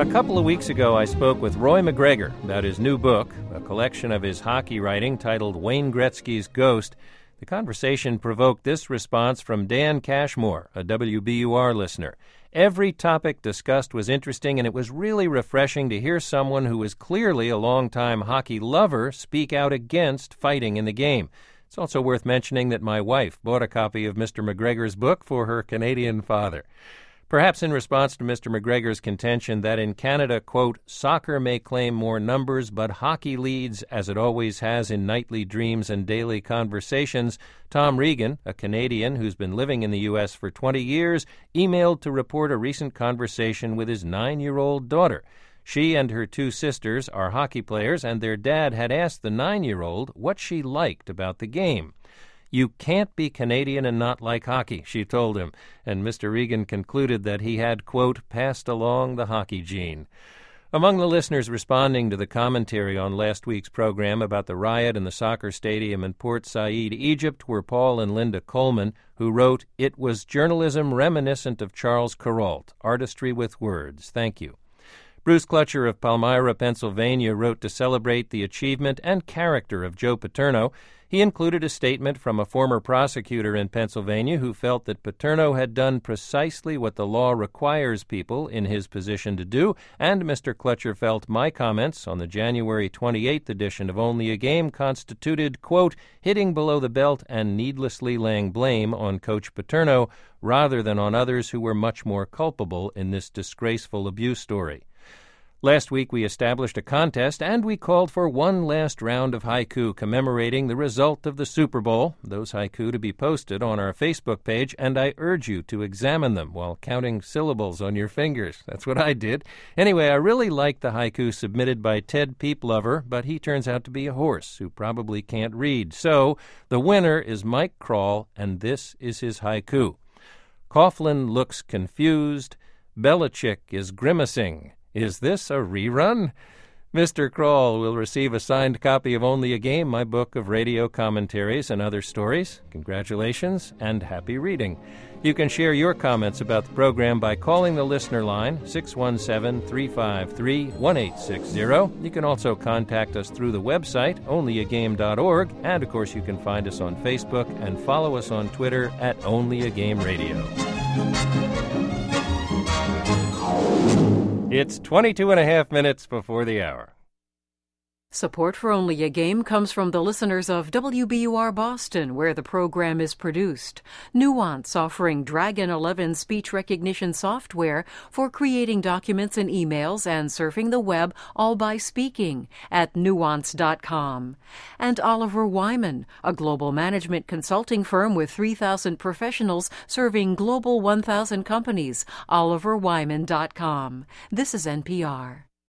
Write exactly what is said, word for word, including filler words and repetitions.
couple of weeks ago, I spoke with Roy MacGregor about his new book, a collection of his hockey writing titled Wayne Gretzky's Ghost. The conversation provoked this response from Dan Cashmore, a W B U R listener. Every topic discussed was interesting, and it was really refreshing to hear someone who is clearly a longtime hockey lover speak out against fighting in the game. It's also worth mentioning that my wife bought a copy of Mister MacGregor's book for her Canadian father. Perhaps in response to Mister MacGregor's contention that in Canada, quote, soccer may claim more numbers, but hockey leads, as it always has in nightly dreams and daily conversations, Tom Regan, a Canadian who's been living in the U S for twenty years, emailed to report a recent conversation with his nine-year-old daughter. She and her two sisters are hockey players, and their dad had asked the nine-year-old what she liked about the game. You can't be Canadian and not like hockey, she told him, and Mister Regan concluded that he had, quote, passed along the hockey gene. Among the listeners responding to the commentary on last week's program about the riot in the soccer stadium in Port Said, Egypt, were Paul and Linda Coleman, who wrote, "It was journalism reminiscent of Charles Kuralt, artistry with words. Thank you." Bruce Clutcher of Palmyra, Pennsylvania, wrote to celebrate the achievement and character of Joe Paterno. He included a statement from a former prosecutor in Pennsylvania who felt that Paterno had done precisely what the law requires people in his position to do, and Mister Clutcher felt my comments on the January twenty-eighth edition of Only a Game constituted, quote, hitting below the belt and needlessly laying blame on Coach Paterno rather than on others who were much more culpable in this disgraceful abuse story. Last week we established a contest, and we called for one last round of haiku commemorating the result of the Super Bowl. Those haiku to be posted on our Facebook page, and I urge you to examine them while counting syllables on your fingers. That's what I did. Anyway, I really liked the haiku submitted by Ted Peeplover, but he turns out to be a horse who probably can't read. So the winner is Mike Kroll, and this is his haiku. Coughlin looks confused. Belichick is grimacing. Is this a rerun? Mister Kroll will receive a signed copy of Only a Game, my book of radio commentaries and other stories. Congratulations and happy reading. You can share your comments about the program by calling the listener line, six one seven, three five three, one eight six zero. You can also contact us through the website, only a game dot org, and of course you can find us on Facebook and follow us on Twitter at Only a Game Radio. It's twenty-two and a half minutes before the hour. Support for Only a Game comes from the listeners of W B U R Boston, where the program is produced. Nuance, offering Dragon eleven speech recognition software for creating documents and emails and surfing the web, all by speaking, at nuance dot com. And Oliver Wyman, a global management consulting firm with three thousand professionals serving global one thousand companies, oliver wyman dot com. This is N P R.